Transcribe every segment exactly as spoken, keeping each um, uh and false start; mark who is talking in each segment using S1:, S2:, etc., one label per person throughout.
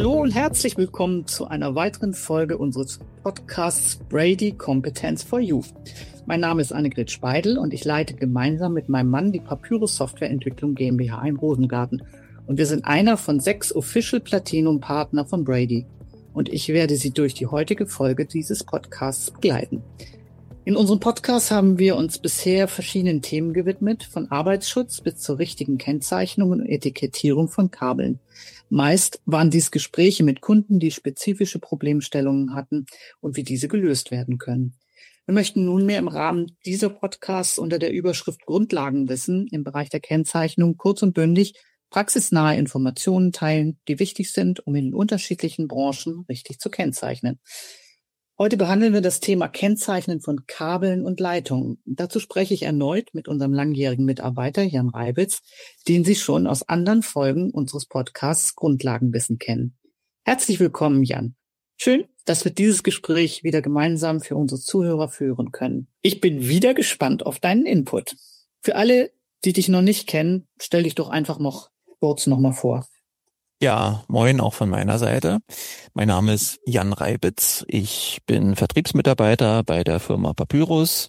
S1: Hallo und herzlich willkommen zu einer weiteren Folge unseres Podcasts Brady Competence for You. Mein Name ist Annegret Speidel und ich leite gemeinsam mit meinem Mann die Papyrus Softwareentwicklung GmbH in Rosengarten. Und wir sind einer von sechs Official Platinum Partner von Brady. Und ich werde Sie durch die heutige Folge dieses Podcasts begleiten. In unserem Podcast haben wir uns bisher verschiedenen Themen gewidmet, von Arbeitsschutz bis zur richtigen Kennzeichnung und Etikettierung von Kabeln. Meist waren dies Gespräche mit Kunden, die spezifische Problemstellungen hatten und wie diese gelöst werden können. Wir möchten nunmehr im Rahmen dieser Podcasts unter der Überschrift Grundlagenwissen im Bereich der Kennzeichnung kurz und bündig praxisnahe Informationen teilen, die wichtig sind, um in unterschiedlichen Branchen richtig zu kennzeichnen. Heute behandeln wir das Thema Kennzeichnen von Kabeln und Leitungen. Dazu spreche ich erneut mit unserem langjährigen Mitarbeiter Jan Reibitz, den Sie schon aus anderen Folgen unseres Podcasts Grundlagenwissen kennen. Herzlich willkommen, Jan. Schön, dass wir dieses Gespräch wieder gemeinsam für unsere Zuhörer führen können. Ich bin wieder gespannt auf deinen Input. Für alle, die dich noch nicht kennen, stell dich doch einfach noch kurz nochmal vor.
S2: Ja, moin auch von meiner Seite. Mein Name ist Jan Reibitz. Ich bin Vertriebsmitarbeiter bei der Firma Papyrus,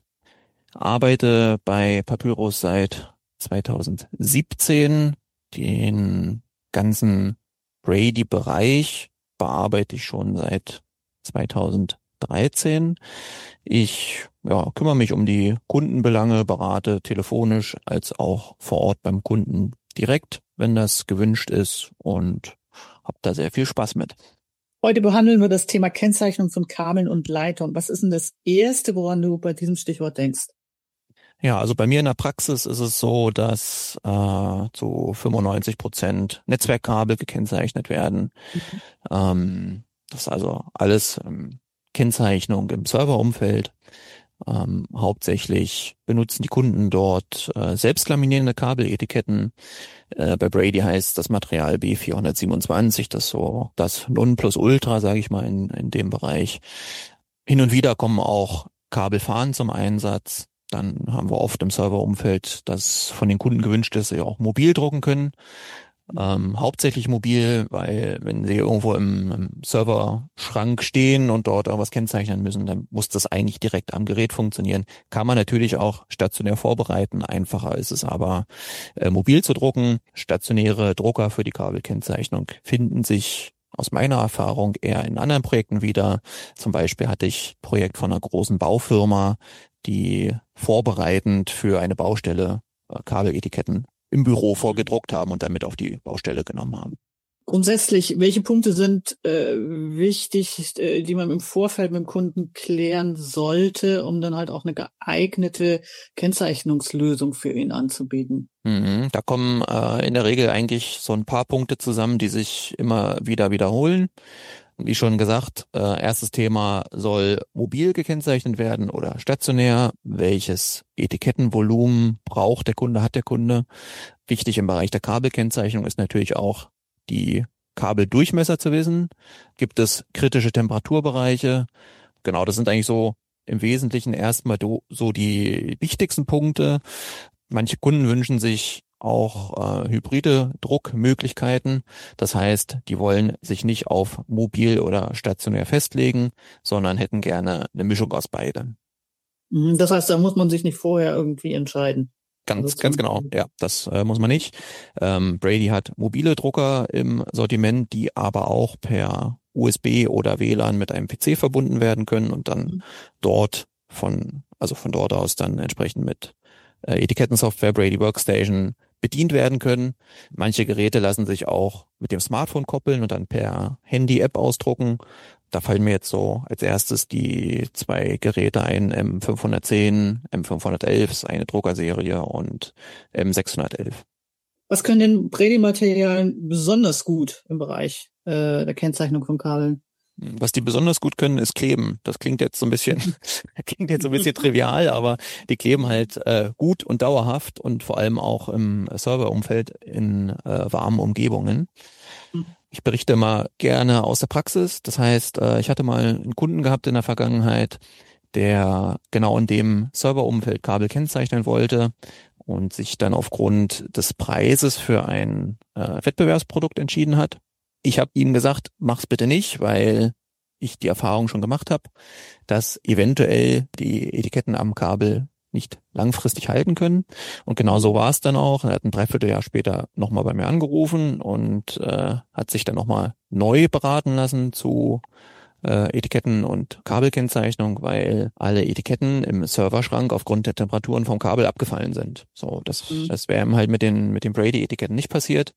S2: arbeite bei Papyrus seit zweitausendsiebzehn. Den ganzen Brady-Bereich bearbeite ich schon seit zweitausenddreizehn. Ich ja, kümmere mich um die Kundenbelange, berate telefonisch als auch vor Ort beim Kunden direkt, wenn das gewünscht ist, und habe da sehr viel Spaß mit.
S1: Heute behandeln wir das Thema Kennzeichnung von Kabeln und Leitungen. Was ist denn das Erste, woran du bei diesem Stichwort denkst?
S2: Ja, also bei mir in der Praxis ist es so, dass äh, zu fünfundneunzig Prozent Netzwerkkabel gekennzeichnet werden. Mhm. Ähm, das ist also alles ähm, Kennzeichnung im Serverumfeld. Ähm, hauptsächlich benutzen die Kunden dort äh, selbstlaminierende Kabeletiketten. Äh, bei Brady heißt das Material B vierhundertsiebenundzwanzig, das ist so das Nonplusultra, sage ich mal, in, in dem Bereich. Hin und wieder kommen auch Kabelfahnen zum Einsatz. Dann haben wir oft im Serverumfeld, dass von den Kunden gewünscht ist, dass sie auch mobil drucken können. Ähm, hauptsächlich mobil, weil wenn sie irgendwo im, im Serverschrank stehen und dort irgendwas kennzeichnen müssen, dann muss das eigentlich direkt am Gerät funktionieren. Kann man natürlich auch stationär vorbereiten. Einfacher ist es aber, äh, mobil zu drucken. Stationäre Drucker für die Kabelkennzeichnung finden sich aus meiner Erfahrung eher in anderen Projekten wieder. Zum Beispiel hatte ich ein Projekt von einer großen Baufirma, die vorbereitend für eine Baustelle äh, Kabeletiketten im Büro vorgedruckt haben und damit auf die Baustelle genommen haben.
S1: Grundsätzlich, welche Punkte sind äh, wichtig, äh, die man im Vorfeld mit dem Kunden klären sollte, um dann halt auch eine geeignete Kennzeichnungslösung für ihn anzubieten?
S2: Mhm, da kommen äh, in der Regel eigentlich so ein paar Punkte zusammen, die sich immer wieder wiederholen. Wie schon gesagt, äh, erstes Thema soll mobil gekennzeichnet werden oder stationär. Welches Etikettenvolumen braucht der Kunde, hat der Kunde? Wichtig im Bereich der Kabelkennzeichnung ist natürlich auch die Kabeldurchmesser zu wissen. Gibt es kritische Temperaturbereiche? Genau, das sind eigentlich so im Wesentlichen erstmal do, so die wichtigsten Punkte. Manche Kunden wünschen sich auch äh, hybride Druckmöglichkeiten. Das heißt, die wollen sich nicht auf mobil oder stationär festlegen, sondern hätten gerne eine Mischung aus beidem.
S1: Das heißt, da muss man sich nicht vorher irgendwie entscheiden.
S2: Ganz,
S1: also
S2: ganz genau. Ja, das äh, muss man nicht. Ähm, Brady hat mobile Drucker im Sortiment, die aber auch per U S B oder W L A N mit einem P C verbunden werden können und dann mhm. dort von, also von dort aus dann entsprechend mit äh, Etikettensoftware Brady Workstation bedient werden können. Manche Geräte lassen sich auch mit dem Smartphone koppeln und dann per Handy-App ausdrucken. Da fallen mir jetzt so als erstes die zwei Geräte ein, M fünfhundertzehn, M fünfhundertelf, ist eine Druckerserie, und M sechshundertelf.
S1: Was können denn Brady-Materialien besonders gut im Bereich äh, der Kennzeichnung von Kabeln?
S2: Was die besonders gut können, ist kleben. Das klingt jetzt so ein bisschen, klingt jetzt so ein bisschen trivial, aber die kleben halt äh, gut und dauerhaft und vor allem auch im Serverumfeld in äh, warmen Umgebungen. Ich berichte mal gerne aus der Praxis. Das heißt, äh, ich hatte mal einen Kunden gehabt in der Vergangenheit, der genau in dem Serverumfeld Kabel kennzeichnen wollte und sich dann aufgrund des Preises für ein äh, Wettbewerbsprodukt entschieden hat. Ich habe ihnen gesagt, mach's bitte nicht, weil ich die Erfahrung schon gemacht habe, dass eventuell die Etiketten am Kabel nicht langfristig halten können. Und genau so war es dann auch. Er hat ein Dreivierteljahr später nochmal bei mir angerufen und äh, hat sich dann nochmal neu beraten lassen zu äh, Etiketten und Kabelkennzeichnung, weil alle Etiketten im Serverschrank aufgrund der Temperaturen vom Kabel abgefallen sind. So, das, mhm. das wäre ihm halt mit den, mit den Brady-Etiketten nicht passiert.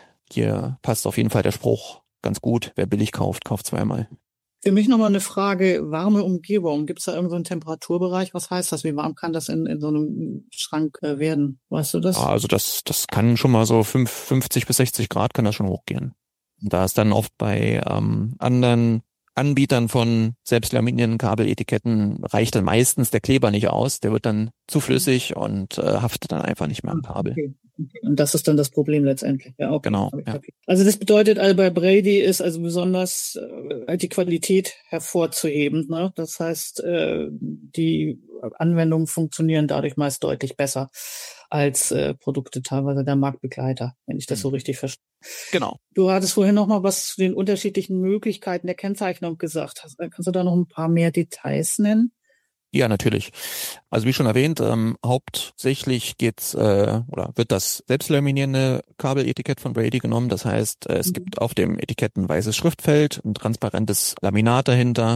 S2: Hier passt auf jeden Fall der Spruch ganz gut. Wer billig kauft, kauft zweimal.
S1: Für mich nochmal eine Frage, warme Umgebung. Gibt es da irgendeinen so Temperaturbereich? Was heißt das? Wie warm kann das in, in so einem Schrank äh, werden? Weißt du das?
S2: Ja, also das, das kann schon mal so fünf, fünfzig bis sechzig Grad kann das schon hochgehen. Da ist dann oft bei ähm, anderen Anbietern von selbstlaminierenden Kabeletiketten reicht dann meistens der Kleber nicht aus. Der wird dann zu flüssig und äh, haftet dann einfach nicht mehr am Kabel.
S1: Okay. Okay. Und das ist dann das Problem letztendlich. Ja, okay.
S2: Genau. Ja.
S1: Also das bedeutet, also bei Brady ist also besonders äh, die Qualität hervorzuheben. Ne? Das heißt, äh, die Anwendungen funktionieren dadurch meist deutlich besser als äh, Produkte teilweise der Marktbegleiter, wenn ich das so richtig verstehe.
S2: Genau.
S1: Du hattest vorhin noch mal was zu den unterschiedlichen Möglichkeiten der Kennzeichnung gesagt. Kannst du da noch ein paar mehr Details nennen?
S2: Ja, natürlich. Also wie schon erwähnt, ähm, hauptsächlich geht's äh, oder wird das selbstlaminierende Kabeletikett von Brady genommen. Das heißt, äh, es mhm. gibt auf dem Etikett ein weißes Schriftfeld, ein transparentes Laminat dahinter.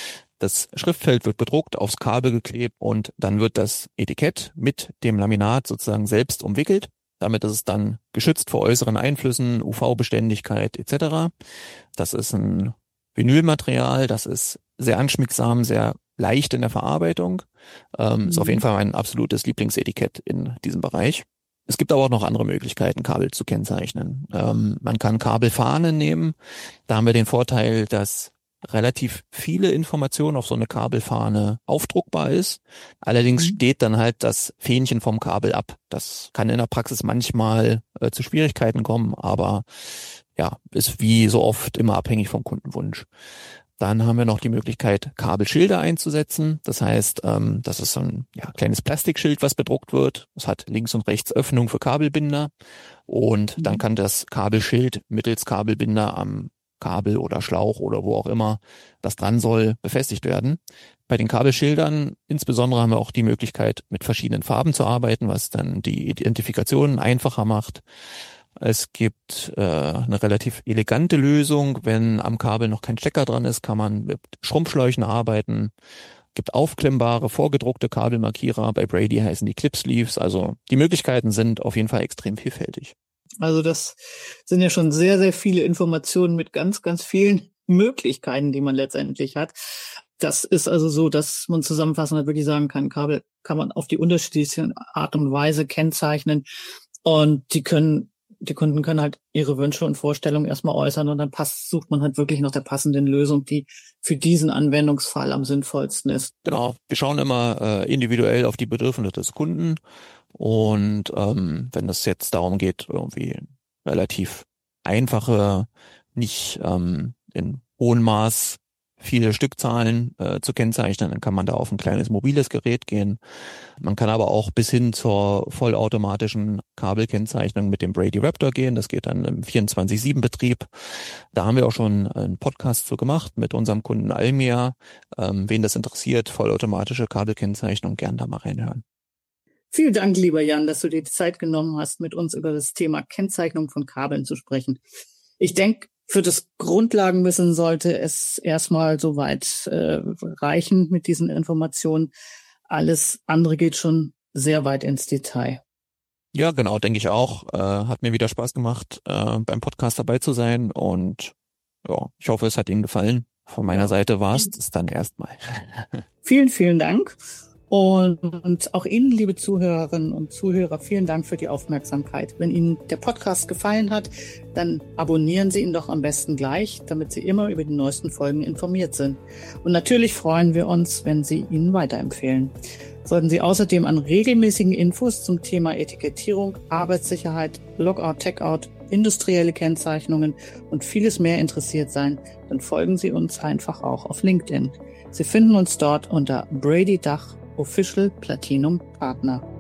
S2: Das Schriftfeld wird bedruckt, aufs Kabel geklebt und dann wird das Etikett mit dem Laminat sozusagen selbst umwickelt. Damit ist es dann geschützt vor äußeren Einflüssen, U V-Beständigkeit et cetera. Das ist ein Vinylmaterial, das ist sehr anschmiegsam, sehr leicht in der Verarbeitung. Ähm, mhm. Ist auf jeden Fall mein absolutes Lieblingsetikett in diesem Bereich. Es gibt aber auch noch andere Möglichkeiten, Kabel zu kennzeichnen. Ähm, man kann Kabelfahnen nehmen. Da haben wir den Vorteil, dass relativ viele Informationen auf so eine Kabelfahne aufdruckbar ist. Allerdings mhm. steht dann halt das Fähnchen vom Kabel ab. Das kann in der Praxis manchmal äh, zu Schwierigkeiten kommen, aber ja, ist wie so oft immer abhängig vom Kundenwunsch. Dann haben wir noch die Möglichkeit, Kabelschilder einzusetzen. Das heißt, ähm, das ist so ein ja, kleines Plastikschild, was bedruckt wird. Es hat links und rechts Öffnung für Kabelbinder. Und mhm. dann kann das Kabelschild mittels Kabelbinder am Kabel oder Schlauch oder wo auch immer das dran soll, befestigt werden. Bei den Kabelschildern insbesondere haben wir auch die Möglichkeit, mit verschiedenen Farben zu arbeiten, was dann die Identifikation einfacher macht. Es gibt äh, eine relativ elegante Lösung. Wenn am Kabel noch kein Stecker dran ist, kann man mit Schrumpfschläuchen arbeiten. Es gibt aufklemmbare, vorgedruckte Kabelmarkierer. Bei Brady heißen die Clip-Sleeves. Also die Möglichkeiten sind auf jeden Fall extrem vielfältig.
S1: Also das sind ja schon sehr, sehr viele Informationen mit ganz, ganz vielen Möglichkeiten, die man letztendlich hat. Das ist also so, dass man zusammenfassend wirklich sagen kann, Kabel kann man auf die unterschiedliche Art und Weise kennzeichnen und die können Die Kunden können halt ihre Wünsche und Vorstellungen erstmal äußern und dann passt, sucht man halt wirklich nach der passenden Lösung, die für diesen Anwendungsfall am sinnvollsten ist.
S2: Genau, wir schauen immer äh, individuell auf die Bedürfnisse des Kunden und ähm, wenn es jetzt darum geht, irgendwie relativ einfache, nicht ähm, in hohem Maß viele Stückzahlen äh, zu kennzeichnen, dann kann man da auf ein kleines mobiles Gerät gehen. Man kann aber auch bis hin zur vollautomatischen Kabelkennzeichnung mit dem Brady Raptor gehen. Das geht dann im vierundzwanzig sieben Betrieb. Da haben wir auch schon einen Podcast zu gemacht mit unserem Kunden Almia. Ähm, wen das interessiert, vollautomatische Kabelkennzeichnung, gern da mal reinhören.
S1: Vielen Dank, lieber Jan, dass du dir die Zeit genommen hast, mit uns über das Thema Kennzeichnung von Kabeln zu sprechen. Ich denke, für das Grundlagenwissen sollte es erstmal soweit äh, reichen mit diesen Informationen. Alles andere geht schon sehr weit ins Detail.
S2: Ja, genau, denke ich auch. Äh, hat mir wieder Spaß gemacht, äh, beim Podcast dabei zu sein und ja, ich hoffe, es hat Ihnen gefallen. Von meiner ja. Seite war es das dann erstmal.
S1: Vielen, vielen Dank. Und auch Ihnen, liebe Zuhörerinnen und Zuhörer, vielen Dank für die Aufmerksamkeit. Wenn Ihnen der Podcast gefallen hat, dann abonnieren Sie ihn doch am besten gleich, damit Sie immer über die neuesten Folgen informiert sind. Und natürlich freuen wir uns, wenn Sie ihn weiterempfehlen. Sollten Sie außerdem an regelmäßigen Infos zum Thema Etikettierung, Arbeitssicherheit, Lockout, Tagout, industrielle Kennzeichnungen und vieles mehr interessiert sein, dann folgen Sie uns einfach auch auf LinkedIn. Sie finden uns dort unter Brady Dach Official Platinum Partner.